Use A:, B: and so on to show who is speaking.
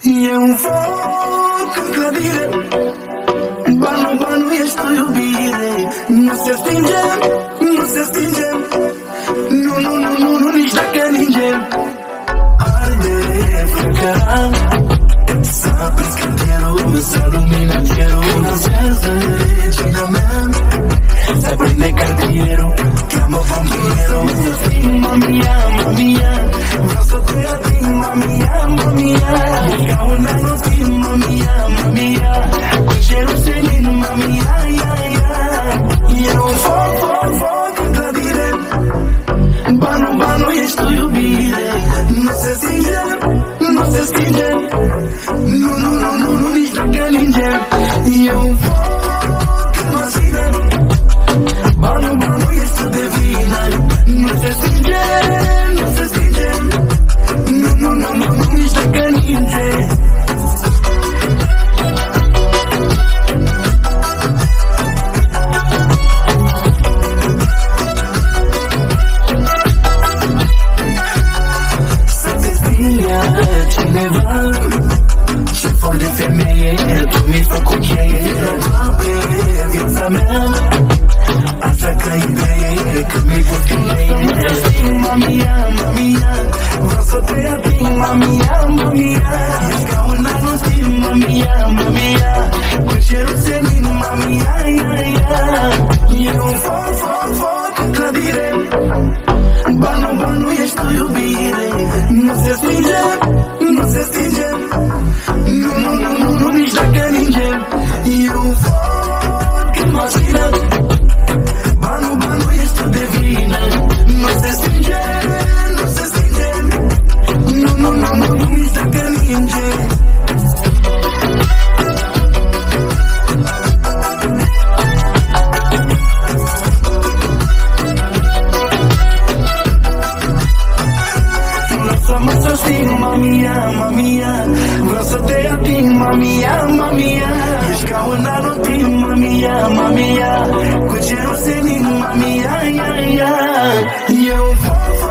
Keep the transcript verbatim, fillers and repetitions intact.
A: E un foc în clădire, banul, banul ești o iubire. Nu se stinge, nu se stinge, nu, nu, nu, nu, nu, nici dacă ninge. Arde flăcăra, s-a aprins cartierul, s-a luminat cerul. Dansează regina mea, se prinde cartierul, cheamă pompierul. Să fii mamia, mamia, vreau să te ating, mamia, mamia. E ca un anotimp, mamia, mamia, cu cerul senin, mamia, ia, ia. E un foc, foc, foc în clădire, banul, banul ești o iubire. Nu se stinge, nu se stinge, nu, nu, nu, nu, nu, nici dacă ninge. E un foc în masine, banul, banul ești o divină. Nu se stinge, nu se stinge, nu, nu, nu, nu, nu, nici dacă ninge. Cineva, ce for de femeie, tu mi-ai făcut cheie aproape viața mea. Asta că idee, că mi-ai pus cheie. Mamia, mamia, vreau să te ating, mamia, mamia. Ești ca un anotimp, mamia, mamia, cu cerul senin, mamia, ia, ia. E un foc, foc, foc în clădire, banul, banul ești o iubire. Nu se stinge, nu se stinge, nu, nu, nu, nu, nu, nici dacă ninge. E un foc în mașină, banul, banul ești o divină. Nu se stinge, nu se stinge, nu, nu, nu, nu, nu, nici dacă ninge. Să sting, mamia, mamia, vreau să te ating, mamia, mamia. Ești ca un anotimp, mamia, mamia, cu cerul senin, mamia, ia, ia. E un foc,